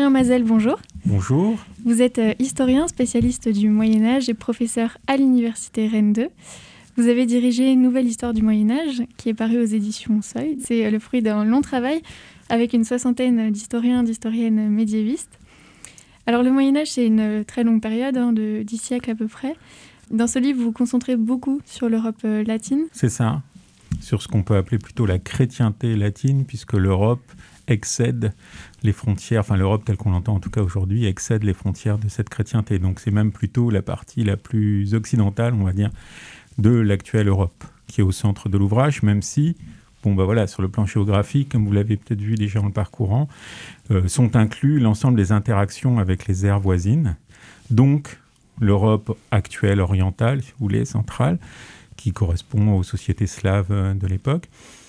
Julien Mazel, bonjour. Bonjour. Vous êtes historien, spécialiste du Moyen-Âge et professeur à l'université Rennes 2. Vous avez dirigé une nouvelle histoire du Moyen-Âge qui est parue aux éditions Seuil. C'est le fruit d'un long travail avec une soixantaine d'historiens et d'historiennes médiévistes. Alors le Moyen-Âge, c'est une très longue période, de 10 siècles à peu près. Dans ce livre, vous vous concentrez beaucoup sur l'Europe latine. C'est ça, sur ce qu'on peut appeler plutôt la chrétienté latine, puisque l'Europe excède les frontières, enfin l'Europe telle qu'on l'entend en tout cas aujourd'hui, excède les frontières de cette chrétienté. Donc c'est même plutôt la partie la plus occidentale, on va dire, de l'actuelle Europe, qui est au centre de l'ouvrage, même si, sur le plan géographique, comme vous l'avez peut-être vu déjà en le parcourant, sont inclus l'ensemble des interactions avec les aires voisines. Donc l'Europe actuelle orientale, si vous voulez, centrale, qui correspond aux sociétés slaves de l'époque,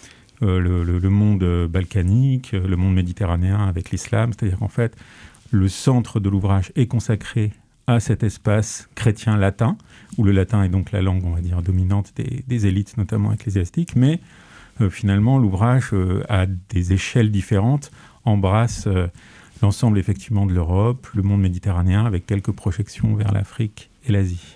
le monde balkanique, le monde méditerranéen avec l'islam, c'est-à-dire qu'en fait, le centre de l'ouvrage est consacré à cet espace chrétien latin, où le latin est donc la langue, on va dire, dominante des élites, notamment ecclésiastiques, mais finalement, l'ouvrage, à des échelles différentes, embrasse l'ensemble effectivement de l'Europe, le monde méditerranéen, avec quelques projections vers l'Afrique et l'Asie.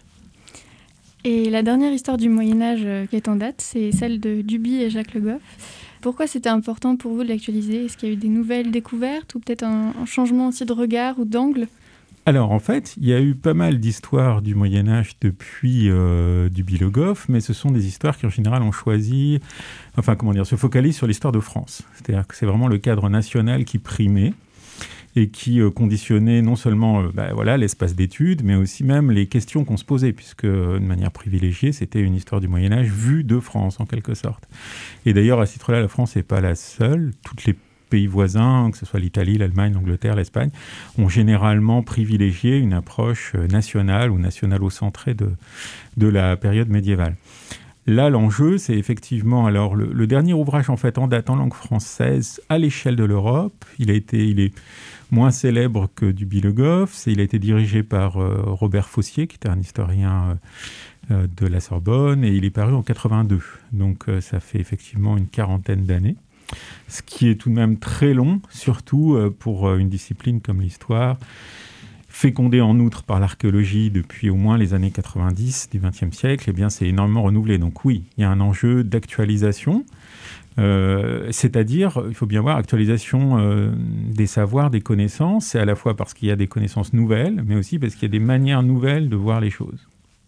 Et la dernière histoire du Moyen-Âge qui est en date, c'est celle de Duby et Jacques Le Goff. Pourquoi c'était important pour vous de l'actualiser ? Est-ce qu'il y a eu des nouvelles découvertes ou peut-être un changement aussi de regard ou d'angle ? Alors en fait, il y a eu pas mal d'histoires du Moyen-Âge depuis Duby Le Goff, mais ce sont des histoires qui en général ont choisi, se focalisent sur l'histoire de France. C'est-à-dire que c'est vraiment le cadre national qui primait et qui conditionnait non seulement l'espace d'études, mais aussi même les questions qu'on se posait, puisque de manière privilégiée, c'était une histoire du Moyen-Âge vue de France, en quelque sorte. Et d'ailleurs, à ce titre-là, la France n'est pas la seule. Toutes les pays voisins, que ce soit l'Italie, l'Allemagne, l'Angleterre, l'Espagne, ont généralement privilégié une approche nationale ou nationalo-centrée de la période médiévale. Là, l'enjeu, c'est effectivement le dernier ouvrage en date en langue française à l'échelle de l'Europe. Il est moins célèbre que Duby Le Goff. Il a été dirigé par Robert Fossier, qui était un historien de la Sorbonne, et il est paru en 82. Donc, ça fait effectivement une quarantaine d'années. Ce qui est tout de même très long, surtout pour une discipline comme l'histoire, fécondée en outre par l'archéologie depuis au moins les années 90 du XXe siècle, c'est énormément renouvelé. Donc oui, il y a un enjeu d'actualisation, c'est-à-dire, il faut bien voir, actualisation des savoirs, des connaissances, c'est à la fois parce qu'il y a des connaissances nouvelles, mais aussi parce qu'il y a des manières nouvelles de voir les choses.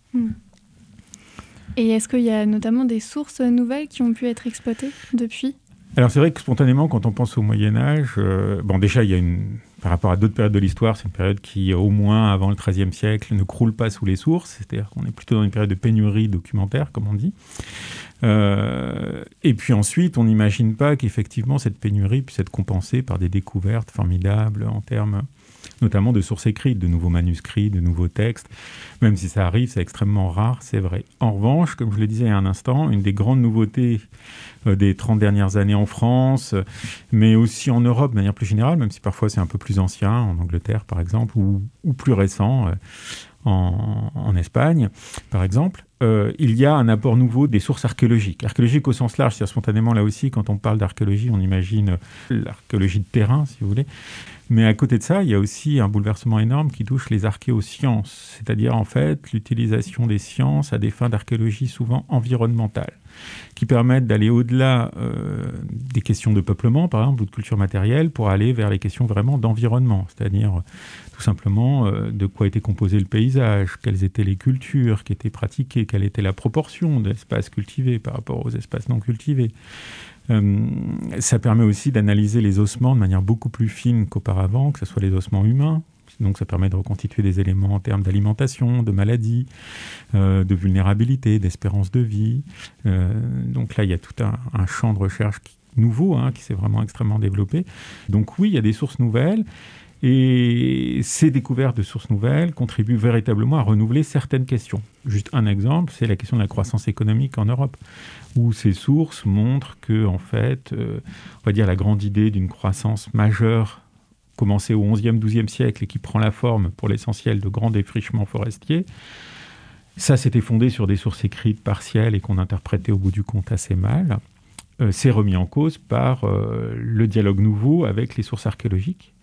Et est-ce qu'il y a notamment des sources nouvelles qui ont pu être exploitées depuis ? Alors c'est vrai que spontanément, quand on pense au Moyen-Âge, déjà il y a par rapport à d'autres périodes de l'histoire, c'est une période qui, au moins avant le XIIIe siècle, ne croule pas sous les sources, c'est-à-dire qu'on est plutôt dans une période de pénurie documentaire, comme on dit. Et puis ensuite, on n'imagine pas qu'effectivement cette pénurie puisse être compensée par des découvertes formidables en termes notamment de sources écrites, de nouveaux manuscrits, de nouveaux textes. Même si ça arrive, c'est extrêmement rare, c'est vrai. En revanche, comme je le disais il y a un instant, une des grandes nouveautés des 30 dernières années en France, mais aussi en Europe de manière plus générale, même si parfois c'est un peu plus ancien, en Angleterre par exemple, ou plus récent, en Espagne par exemple, il y a un apport nouveau des sources archéologiques. Archéologiques au sens large, c'est-à-dire spontanément là aussi, quand on parle d'archéologie, on imagine l'archéologie de terrain, si vous voulez. Mais à côté de ça, il y a aussi un bouleversement énorme qui touche les archéosciences, c'est-à-dire en fait l'utilisation des sciences à des fins d'archéologie souvent environnementales, qui permettent d'aller au-delà des questions de peuplement, par exemple, ou de culture matérielle, pour aller vers les questions vraiment d'environnement, c'est-à-dire tout simplement de quoi était composé le paysage, quelles étaient les cultures qui étaient pratiquées, quelle était la proportion d'espaces cultivés par rapport aux espaces non cultivés. Ça permet aussi d'analyser les ossements de manière beaucoup plus fine qu'auparavant, que ce soit les ossements humains. Donc ça permet de reconstituer des éléments en termes d'alimentation, de maladies, de vulnérabilité, d'espérance de vie. Donc là, il y a tout un champ de recherche nouveau qui s'est vraiment extrêmement développé. Donc oui, il y a des sources nouvelles. Et ces découvertes de sources nouvelles contribuent véritablement à renouveler certaines questions. Juste un exemple, c'est la question de la croissance économique en Europe, où ces sources montrent que, en fait, on va dire la grande idée d'une croissance majeure commencée au XIe, XIIe siècle et qui prend la forme, pour l'essentiel, de grands défrichements forestiers, ça s'était fondé sur des sources écrites partielles et qu'on interprétait au bout du compte assez mal. C'est remis en cause par le dialogue nouveau avec les sources archéologiques,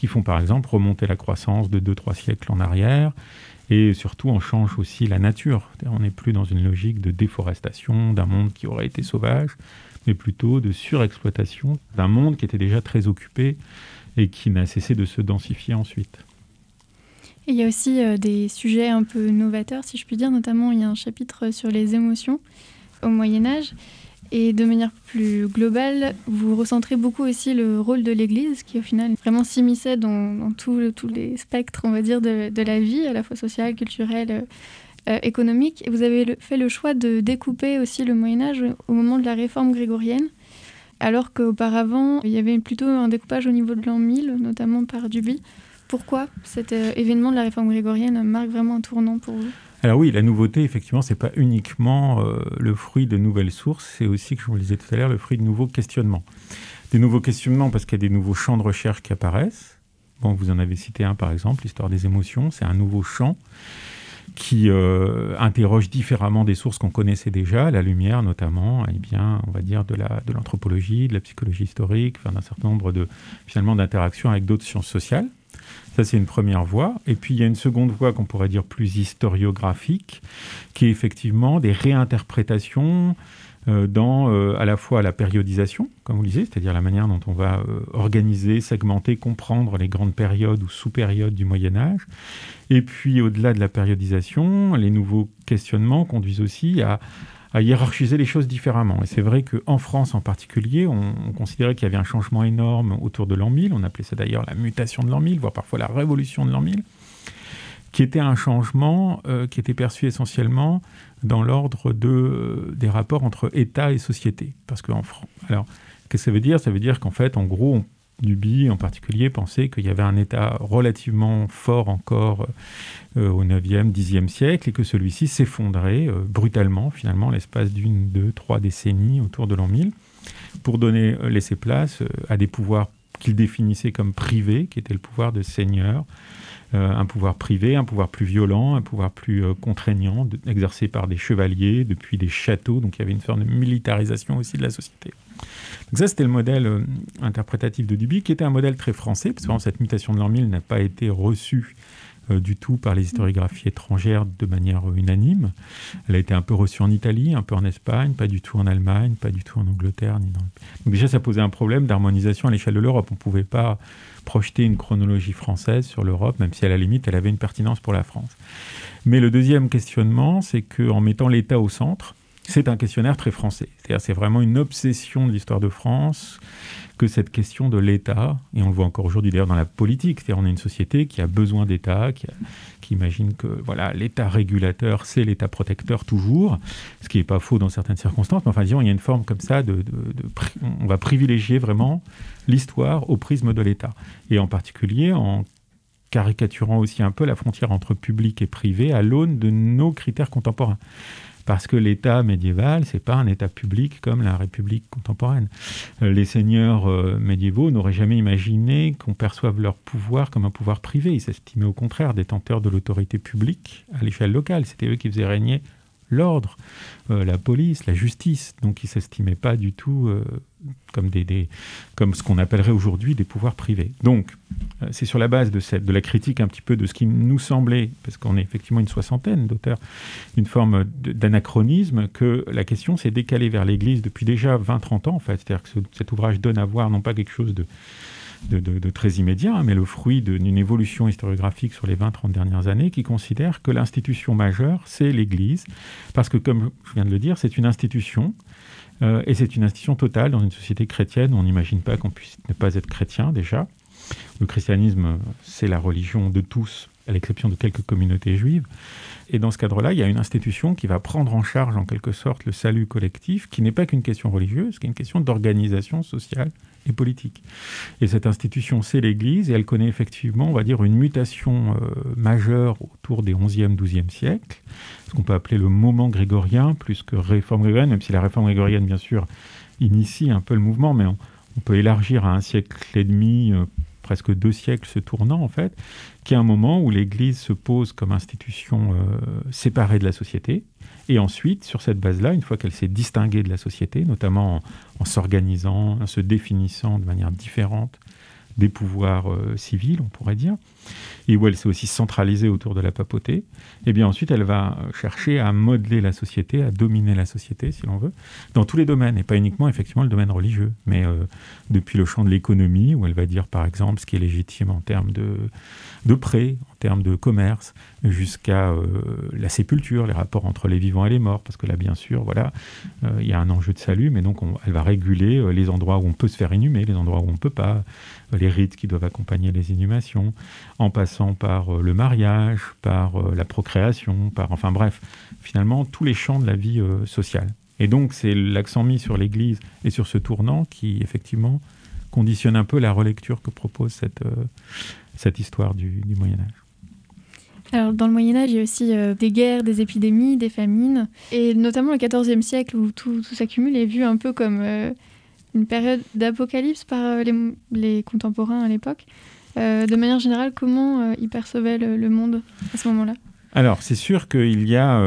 qui font par exemple remonter la croissance de 2-3 siècles en arrière, et surtout on change aussi la nature. C'est-à-dire, on n'est plus dans une logique de déforestation d'un monde qui aurait été sauvage, mais plutôt de surexploitation d'un monde qui était déjà très occupé et qui n'a cessé de se densifier ensuite. Et il y a aussi des sujets un peu novateurs, si je puis dire. Notamment, il y a un chapitre sur les émotions au Moyen-Âge. Et de manière plus globale, vous recentrez beaucoup aussi le rôle de l'Église, qui au final vraiment s'immisçait dans tous les spectres, on va dire, de la vie, à la fois sociale, culturelle, économique. Et vous avez fait le choix de découper aussi le Moyen-Âge au moment de la réforme grégorienne, alors qu'auparavant, il y avait plutôt un découpage au niveau de l'an 1000, notamment par Duby. Pourquoi cet événement de la réforme grégorienne marque vraiment un tournant pour vous ? Alors oui, la nouveauté, effectivement, ce n'est pas uniquement le fruit de nouvelles sources, c'est aussi, comme je vous le disais tout à l'heure, le fruit de nouveaux questionnements. Des nouveaux questionnements parce qu'il y a des nouveaux champs de recherche qui apparaissent. Bon, vous en avez cité un, par exemple, l'histoire des émotions. C'est un nouveau champ qui interroge différemment des sources qu'on connaissait déjà, la lumière notamment, eh bien, on va dire de l'anthropologie, de la psychologie historique, enfin, d'un certain nombre finalement d'interactions avec d'autres sciences sociales. Ça, c'est une première voie. Et puis, il y a une seconde voie qu'on pourrait dire plus historiographique, qui est effectivement des réinterprétations dans à la fois la périodisation, comme vous le disiez, c'est-à-dire la manière dont on va organiser, segmenter, comprendre les grandes périodes ou sous-périodes du Moyen-Âge. Et puis, au-delà de la périodisation, les nouveaux questionnements conduisent aussi à hiérarchiser les choses différemment. Et c'est vrai qu'en France en particulier, on considérait qu'il y avait un changement énorme autour de l'an 1000. On appelait ça d'ailleurs la mutation de l'an 1000, voire parfois la révolution de l'an 1000, qui était un changement qui était perçu essentiellement dans l'ordre des rapports entre État et société. Parce qu'en France... Alors, qu'est-ce que ça veut dire ? Ça veut dire qu'en fait, en gros, Duby en particulier pensait qu'il y avait un État relativement fort encore au 9e, 10e siècle et que celui-ci s'effondrait brutalement, finalement, l'espace d'une, 2, 3 décennies autour de l'an 1000 pour laisser place à des pouvoirs qu'il définissait comme privés, qui étaient le pouvoir de seigneur, un pouvoir privé, un pouvoir plus violent, un pouvoir plus contraignant, exercé par des chevaliers depuis des châteaux, donc il y avait une forme de militarisation aussi de la société. Donc ça, c'était le modèle interprétatif de Duby, qui était un modèle très français, parce que cette mutation de l'an 1000 n'a pas été reçue du tout par les historiographies étrangères de manière unanime. Elle a été un peu reçue en Italie, un peu en Espagne, pas du tout en Allemagne, pas du tout en Angleterre. Donc déjà, ça posait un problème d'harmonisation à l'échelle de l'Europe. On ne pouvait pas projeter une chronologie française sur l'Europe, même si à la limite, elle avait une pertinence pour la France. Mais le deuxième questionnement, c'est qu'en mettant l'État au centre, c'est un questionnaire très français. C'est-à-dire, c'est vraiment une obsession de l'histoire de France que cette question de l'État, et on le voit encore aujourd'hui d'ailleurs dans la politique, c'est-à-dire on est une société qui a besoin d'État, qui imagine que voilà, l'État régulateur, c'est l'État protecteur toujours, ce qui n'est pas faux dans certaines circonstances, mais enfin disons, il y a une forme comme ça on va privilégier vraiment l'histoire au prisme de l'État, et en particulier en caricaturant aussi un peu la frontière entre public et privé à l'aune de nos critères contemporains. Parce que l'État médiéval, ce n'est pas un État public comme la République contemporaine. Les seigneurs médiévaux n'auraient jamais imaginé qu'on perçoive leur pouvoir comme un pouvoir privé. Ils s'estimaient au contraire détenteurs de l'autorité publique à l'échelle locale. C'était eux qui faisaient régner l'ordre, la police, la justice. Donc ils ne s'estimaient pas du tout comme ce qu'on appellerait aujourd'hui des pouvoirs privés. Donc c'est sur la base de la critique un petit peu de ce qui nous semblait, parce qu'on est effectivement une soixantaine d'auteurs, une forme d'anachronisme, que la question s'est décalée vers l'Église depuis déjà 20-30 ans en fait. C'est-à-dire que cet ouvrage donne à voir non pas quelque chose de très immédiat, mais le fruit d'une évolution historiographique sur les 20-30 dernières années qui considère que l'institution majeure, c'est l'Église, parce que, comme je viens de le dire, c'est une institution, et c'est une institution totale dans une société chrétienne où on n'imagine pas qu'on puisse ne pas être chrétien déjà. Le christianisme, c'est la religion de tous, à l'exception de quelques communautés juives. Et dans ce cadre-là, il y a une institution qui va prendre en charge, en quelque sorte, le salut collectif, qui n'est pas qu'une question religieuse, qui est une question d'organisation sociale et politique. Et cette institution, c'est l'Église, et elle connaît effectivement, on va dire, une mutation majeure autour des 11e, 12e siècles, ce qu'on peut appeler le moment grégorien, plus que réforme grégorienne, même si la réforme grégorienne, bien sûr, initie un peu le mouvement, mais on peut élargir à un siècle et demi, presque 2 siècles ce tournant, en fait, qui est un moment où l'Église se pose comme institution séparée de la société. Et ensuite, sur cette base-là, une fois qu'elle s'est distinguée de la société, notamment en s'organisant, en se définissant de manière différente des pouvoirs civils, on pourrait dire, et où elle s'est aussi centralisée autour de la papauté, et bien ensuite elle va chercher à modeler la société, à dominer la société, si l'on veut, dans tous les domaines, et pas uniquement effectivement le domaine religieux, mais depuis le champ de l'économie, où elle va dire par exemple ce qui est légitime en termes de prêt, en termes de commerce, jusqu'à la sépulture, les rapports entre les vivants et les morts, parce que là bien sûr, voilà, il y a un enjeu de salut, mais donc elle va réguler les endroits où on peut se faire inhumer, les endroits où on ne peut pas, les rites qui doivent accompagner les inhumations, en passant par le mariage, par la procréation, enfin bref, finalement tous les champs de la vie sociale. Et donc c'est l'accent mis sur l'Église et sur ce tournant qui effectivement conditionne un peu la relecture que propose cette histoire du Moyen-Âge. Alors, dans le Moyen-Âge, il y a aussi des guerres, des épidémies, des famines, et notamment le XIVe siècle où tout s'accumule est vu un peu comme une période d'apocalypse par les contemporains à l'époque. De manière générale, comment ils percevaient le monde à ce moment-là ? Alors, c'est sûr qu'il y a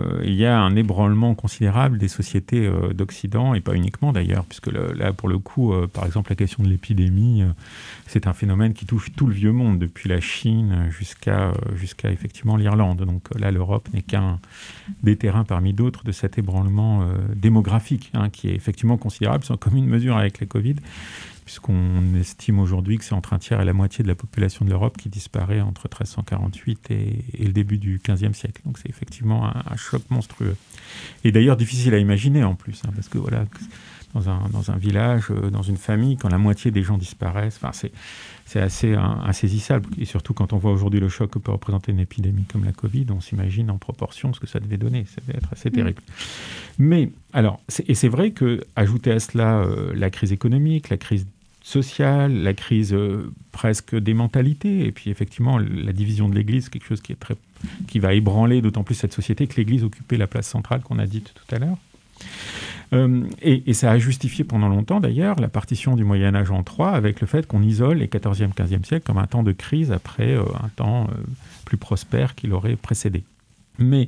un ébranlement considérable des sociétés d'Occident, et pas uniquement d'ailleurs, puisque là, pour le coup, par exemple, la question de l'épidémie, c'est un phénomène qui touche tout le vieux monde, depuis la Chine jusqu'à effectivement l'Irlande. Donc là, l'Europe n'est qu'un des terrains parmi d'autres de cet ébranlement démographique, qui est effectivement considérable, sans commune mesure avec la Covid, puisqu'on estime aujourd'hui que c'est entre un tiers et la moitié de la population de l'Europe qui disparaît entre 1348 et le début du XVe siècle. Donc c'est effectivement un choc monstrueux. Et d'ailleurs difficile à imaginer en plus, parce que voilà, dans un village, dans une famille, quand la moitié des gens disparaissent, c'est assez insaisissable. Et surtout quand on voit aujourd'hui le choc que peut représenter une épidémie comme la Covid, on s'imagine en proportion ce que ça devait donner. Ça devait être assez terrible. Mais alors, c'est vrai que ajouter à cela la crise économique, la crise sociale, la crise presque des mentalités, et puis effectivement la division de l'Église, quelque chose qui va ébranler d'autant plus cette société que l'Église occupait la place centrale qu'on a dite tout à l'heure. Et ça a justifié pendant longtemps d'ailleurs la partition du Moyen-Âge en trois, avec le fait qu'on isole les 14e, 15e siècles comme un temps de crise après un temps plus prospère qui l'aurait précédé. Mais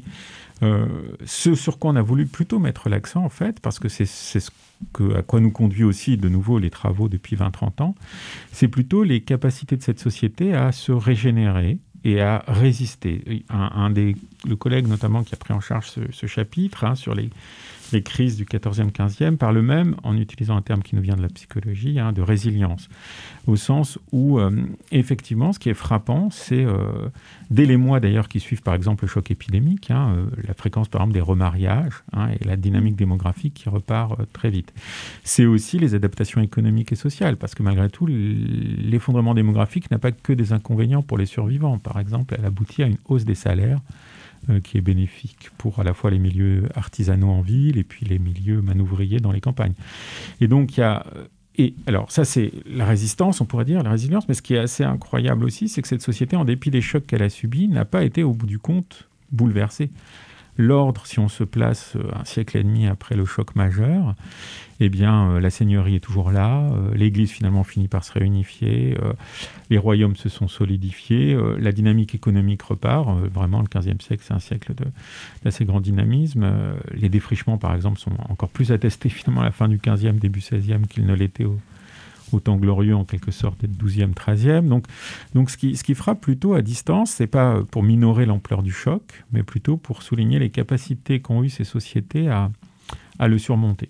ce sur quoi on a voulu plutôt mettre l'accent, en fait, parce que c'est à quoi nous conduit aussi de nouveau les travaux depuis 20-30 ans, c'est plutôt les capacités de cette société à se régénérer et à résister. Le collègue notamment qui a pris en charge ce chapitre sur les crises du 14e, 15e, parle même, en utilisant un terme qui nous vient de la psychologie, de résilience. Au sens où, effectivement, ce qui est frappant, c'est, dès les mois d'ailleurs qui suivent par exemple le choc épidémique, la fréquence par exemple des remariages et la dynamique démographique qui repart très vite. C'est aussi les adaptations économiques et sociales, parce que malgré tout, l'effondrement démographique n'a pas que des inconvénients pour les survivants. Par exemple, elle aboutit à une hausse des salaires, qui est bénéfique pour à la fois les milieux artisanaux en ville et puis les milieux manouvriers dans les campagnes. Et donc, alors ça c'est la résistance, on pourrait dire, la résilience, mais ce qui est assez incroyable aussi, c'est que cette société, en dépit des chocs qu'elle a subis, n'a pas été au bout du compte bouleversée. L'ordre, si on se place un siècle et demi après le choc majeur, eh bien, la seigneurie est toujours là, l'Église finalement finit par se réunifier, les royaumes se sont solidifiés, la dynamique économique repart. Vraiment, le XVe siècle, c'est un siècle d'assez grand dynamisme. Les défrichements, par exemple, sont encore plus attestés finalement à la fin du XVe, début XVIe qu'ils ne l'étaient au temps glorieux, en quelque sorte, des XIIe, XIIIe. Donc ce qui frappe plutôt à distance, c'est pas pour minorer l'ampleur du choc, mais plutôt pour souligner les capacités qu'ont eues ces sociétés à le surmonter.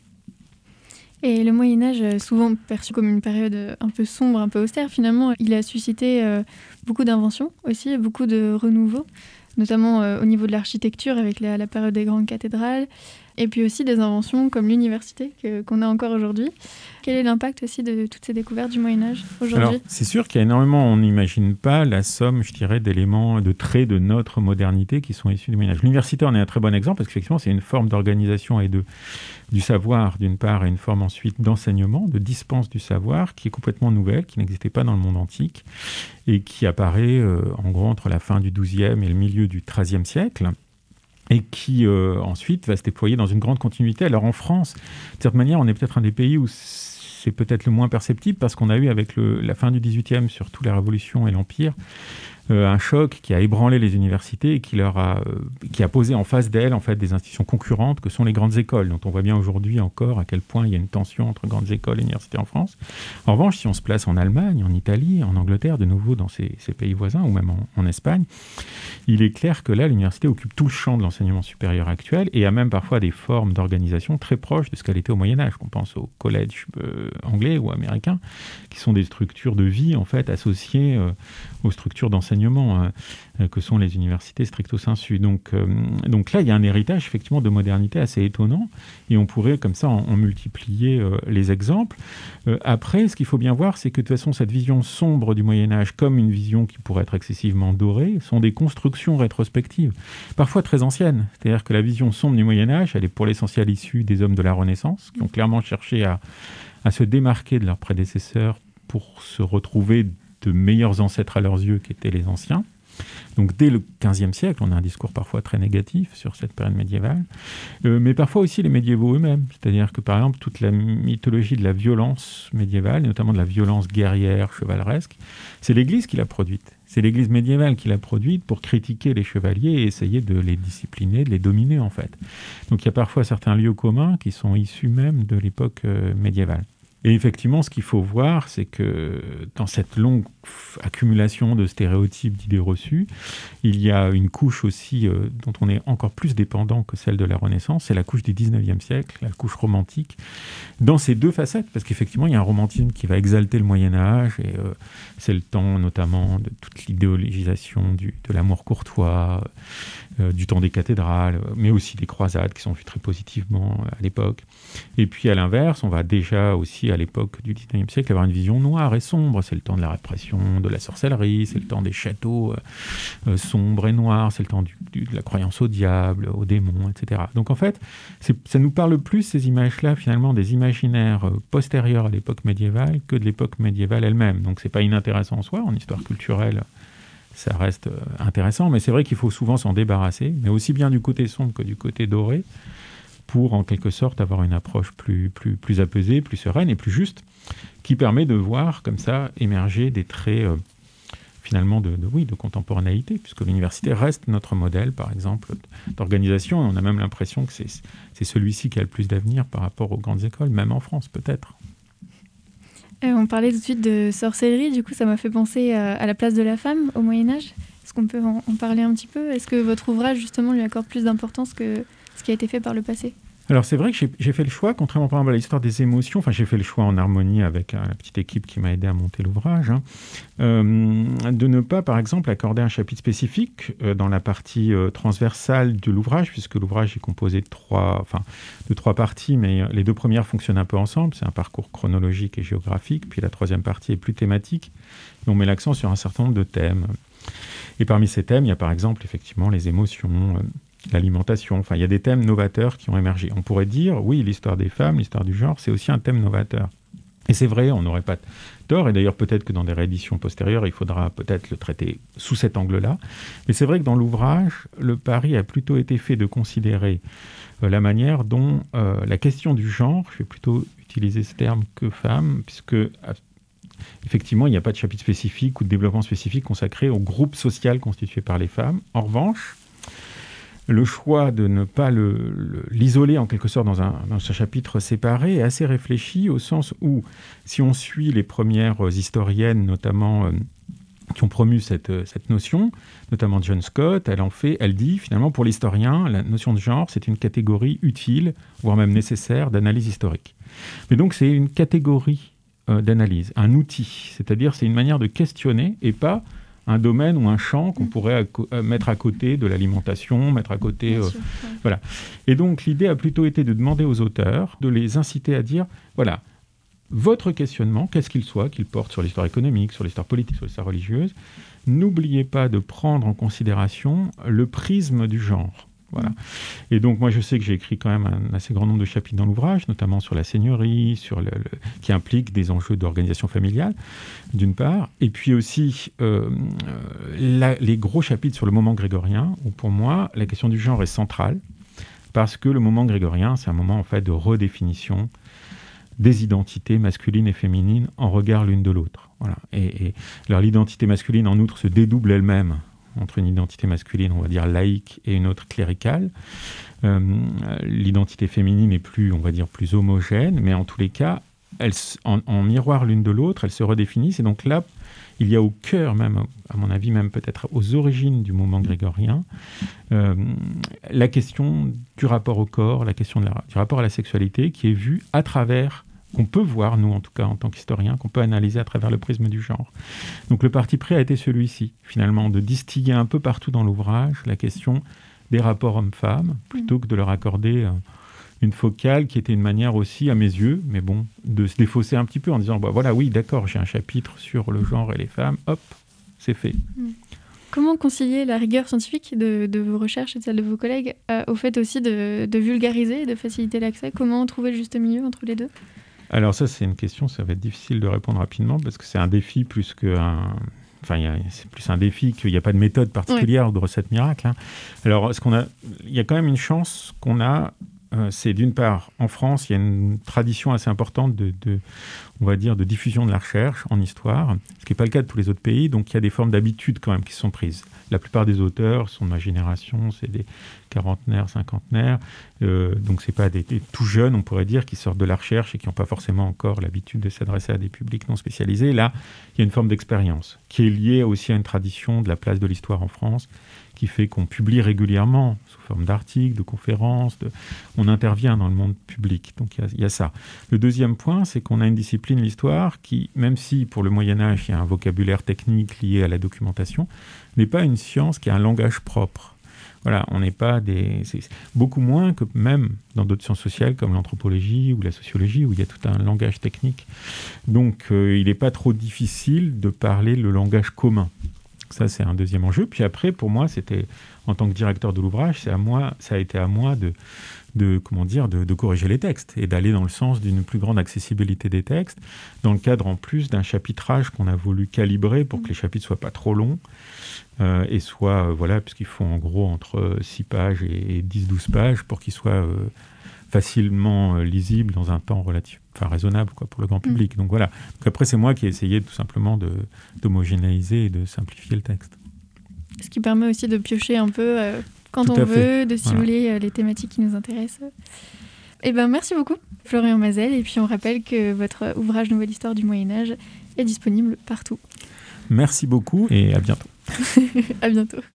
Et le Moyen-Âge, souvent perçu comme une période un peu sombre, un peu austère, finalement, il a suscité beaucoup d'inventions aussi, beaucoup de renouveau, notamment au niveau de l'architecture avec la période des grandes cathédrales, et puis aussi des inventions comme l'université qu'on a encore aujourd'hui. Quel est l'impact aussi de toutes ces découvertes du Moyen-Âge aujourd'hui ? Alors, c'est sûr qu'il y a énormément, on n'imagine pas la somme, je dirais, d'éléments, de traits de notre modernité qui sont issus du Moyen-Âge. L'université en est un très bon exemple parce qu'effectivement, c'est une forme d'organisation et du savoir, d'une part, et une forme ensuite d'enseignement, de dispense du savoir qui est complètement nouvelle, qui n'existait pas dans le monde antique et qui apparaît en gros entre la fin du XIIe et le milieu du XIIIe siècle. Et qui ensuite va se déployer dans une grande continuité. Alors en France, de cette manière, on est peut-être un des pays où c'est peut-être le moins perceptible parce qu'on a eu avec la fin du XVIIIe, surtout la Révolution et l'Empire, un choc qui a ébranlé les universités et qui a posé en face d'elles en fait, des institutions concurrentes que sont les grandes écoles, dont on voit bien aujourd'hui encore à quel point il y a une tension entre grandes écoles et universités en France. En revanche, si on se place en Allemagne, en Italie, en Angleterre, de nouveau dans ces pays voisins, ou même en Espagne, il est clair que là, l'université occupe tout le champ de l'enseignement supérieur actuel et a même parfois des formes d'organisation très proches de ce qu'elle était au Moyen-Âge. On pense au collège anglais ou américain, qui sont des structures de vie en fait, associées aux structures d'enseignement que sont les universités stricto sensu. Donc là, il y a un héritage effectivement de modernité assez étonnant et on pourrait comme ça en multiplier les exemples. Après, ce qu'il faut bien voir, c'est que de toute façon, cette vision sombre du Moyen-Âge, comme une vision qui pourrait être excessivement dorée, sont des constructions rétrospectives, parfois très anciennes. C'est-à-dire que la vision sombre du Moyen-Âge, elle est pour l'essentiel issue des hommes de la Renaissance, qui ont clairement cherché à se démarquer de leurs prédécesseurs pour se retrouver de meilleurs ancêtres à leurs yeux qu'étaient les anciens. Donc dès le XVe siècle, on a un discours parfois très négatif sur cette période médiévale, mais parfois aussi les médiévaux eux-mêmes. C'est-à-dire que par exemple, toute la mythologie de la violence médiévale, et notamment de la violence guerrière, chevaleresque, c'est l'Église qui l'a produite. C'est l'Église médiévale qui l'a produite pour critiquer les chevaliers et essayer de les discipliner, de les dominer en fait. Donc il y a parfois certains lieux communs qui sont issus même de l'époque médiévale. Et effectivement, ce qu'il faut voir, c'est que dans cette longue accumulation de stéréotypes, d'idées reçues, il y a une couche aussi dont on est encore plus dépendant que celle de la Renaissance, c'est la couche du XIXe siècle, la couche romantique, dans ces deux facettes, parce qu'effectivement, il y a un romantisme qui va exalter le Moyen-Âge, et c'est le temps notamment de toute l'idéologisation de l'amour courtois, du temps des cathédrales, mais aussi des croisades qui sont vues très positivement à l'époque. Et puis à l'inverse, on va déjà aussi à l'époque du XIXe siècle avoir une vision noire et sombre. C'est le temps de la répression, de la sorcellerie, c'est le temps des châteaux sombres et noirs, c'est le temps de la croyance au diable, aux démons, etc. Donc en fait, ça nous parle plus, ces images-là, finalement, des imaginaires postérieurs à l'époque médiévale que de l'époque médiévale elle-même. Donc c'est pas inintéressant en soi, en histoire culturelle, ça reste intéressant, mais c'est vrai qu'il faut souvent s'en débarrasser, mais aussi bien du côté sombre que du côté doré, pour en quelque sorte avoir une approche plus apaisée, plus sereine et plus juste, qui permet de voir comme ça émerger des traits finalement de contemporanéité, puisque l'université reste notre modèle, par exemple, d'organisation, et on a même l'impression que c'est celui-ci qui a le plus d'avenir par rapport aux grandes écoles, même en France peut-être. On parlait tout de suite de sorcellerie, du coup ça m'a fait penser à la place de la femme au Moyen-Âge. Est-ce qu'on peut en parler un petit peu ? Est-ce que votre ouvrage justement lui accorde plus d'importance que ce qui a été fait par le passé ? Alors c'est vrai que j'ai fait le choix, contrairement par exemple à l'histoire des émotions, enfin j'ai fait le choix en harmonie avec la petite équipe qui m'a aidé à monter l'ouvrage, de ne pas par exemple accorder un chapitre spécifique dans la partie transversale de l'ouvrage, puisque l'ouvrage est composé de trois parties, mais les deux premières fonctionnent un peu ensemble, c'est un parcours chronologique et géographique, puis la troisième partie est plus thématique, et on met l'accent sur un certain nombre de thèmes. Et parmi ces thèmes, il y a par exemple effectivement les émotions, l'alimentation, enfin il y a des thèmes novateurs qui ont émergé. On pourrait dire, oui, l'histoire des femmes, l'histoire du genre, c'est aussi un thème novateur. Et c'est vrai, on n'aurait pas tort, et d'ailleurs peut-être que dans des rééditions postérieures, il faudra peut-être le traiter sous cet angle-là. Mais c'est vrai que dans l'ouvrage, le pari a plutôt été fait de considérer la manière dont la question du genre, je vais plutôt utiliser ce terme que femme, puisque effectivement, il n'y a pas de chapitre spécifique ou de développement spécifique consacré au groupe social constitué par les femmes. En revanche, le choix de ne pas l'isoler en quelque sorte dans un chapitre séparé est assez réfléchi, au sens où, si on suit les premières historiennes, notamment qui ont promu cette notion, notamment John Scott, elle dit finalement pour l'historien, la notion de genre, c'est une catégorie utile, voire même nécessaire, d'analyse historique. Mais donc c'est une catégorie d'analyse, un outil, c'est-à-dire c'est une manière de questionner et pas un domaine ou un champ qu'on pourrait mettre à côté de l'alimentation, mettre à côté... Voilà. Et donc, l'idée a plutôt été de demander aux auteurs, de les inciter à dire, voilà, votre questionnement, qu'est-ce qu'il soit, qu'il porte sur l'histoire économique, sur l'histoire politique, sur l'histoire religieuse, n'oubliez pas de prendre en considération le prisme du genre. Voilà. Et donc, moi, je sais que j'ai écrit quand même un assez grand nombre de chapitres dans l'ouvrage, notamment sur la seigneurie, qui implique des enjeux d'organisation familiale, d'une part, et puis aussi les gros chapitres sur le moment grégorien, où pour moi, la question du genre est centrale, parce que le moment grégorien, c'est un moment en fait de redéfinition des identités masculines et féminines en regard l'une de l'autre. Voilà. Et alors l'identité masculine, en outre, se dédouble elle-même entre une identité masculine, on va dire laïque, et une autre cléricale. L'identité féminine est plus, on va dire, plus homogène, mais en tous les cas, en miroir l'une de l'autre, elles se redéfinissent. Et donc là, il y a au cœur même, à mon avis, même peut-être aux origines du mouvement grégorien, la question du rapport au corps, la question du rapport à la sexualité, qui est vue à travers, qu'on peut voir, nous en tout cas en tant qu'historiens, qu'on peut analyser à travers le prisme du genre. Donc le parti pris a été celui-ci, finalement, de distiller un peu partout dans l'ouvrage la question des rapports hommes-femmes, plutôt que de leur accorder une focale qui était une manière aussi, à mes yeux, mais bon, de se défausser un petit peu en disant, bah, voilà, oui, d'accord, j'ai un chapitre sur le genre et les femmes, hop, c'est fait. Comment concilier la rigueur scientifique de vos recherches et de celle de vos collègues au fait aussi de vulgariser et de faciliter l'accès? Comment trouver le juste milieu entre les deux? Alors ça, c'est une question, ça va être difficile de répondre rapidement, parce que c'est un défi plus qu'un... Enfin, c'est plus un défi qu'il n'y a pas de méthode particulière ou de recette miracle. Hein. Alors, il y a quand même une chance qu'on a, c'est d'une part, en France, il y a une tradition assez importante on va dire, de diffusion de la recherche en histoire, ce qui n'est pas le cas de tous les autres pays. Donc, il y a des formes d'habitude quand même qui sont prises. La plupart des auteurs sont de ma génération, c'est des quarantenaires, cinquantenaires. Donc, ce n'est pas des tout jeunes, on pourrait dire, qui sortent de la recherche et qui n'ont pas forcément encore l'habitude de s'adresser à des publics non spécialisés. Là, il y a une forme d'expérience qui est liée aussi à une tradition de la place de l'histoire en France, qui fait qu'on publie régulièrement, sous forme d'articles, de conférences, on intervient dans le monde public. Donc il y a ça. Le deuxième point, c'est qu'on a une discipline, l'histoire, qui, même si pour le Moyen-Âge, il y a un vocabulaire technique lié à la documentation, n'est pas une science qui a un langage propre. Voilà, on n'est pas c'est beaucoup moins que même dans d'autres sciences sociales comme l'anthropologie ou la sociologie, où il y a tout un langage technique. Donc il n'est pas trop difficile de parler le langage commun. Ça, c'est un deuxième enjeu. Puis après, pour moi, c'était, en tant que directeur de l'ouvrage, ça a été à moi de corriger les textes et d'aller dans le sens d'une plus grande accessibilité des textes, dans le cadre en plus d'un chapitrage qu'on a voulu calibrer pour que les chapitres soient pas trop longs et soient, puisqu'ils font en gros entre 6 pages et 10-12 pages pour qu'ils soient facilement lisibles dans un temps raisonnable pour le grand public. Donc voilà. Donc après, c'est moi qui ai essayé tout simplement d'homogénéiser et de simplifier le texte. Ce qui permet aussi de piocher un peu quand on veut, de cibler les thématiques qui nous intéressent. Merci beaucoup, Florian Mazel. Et puis on rappelle que votre ouvrage Nouvelle Histoire du Moyen-Âge est disponible partout. Merci beaucoup et à bientôt. À bientôt.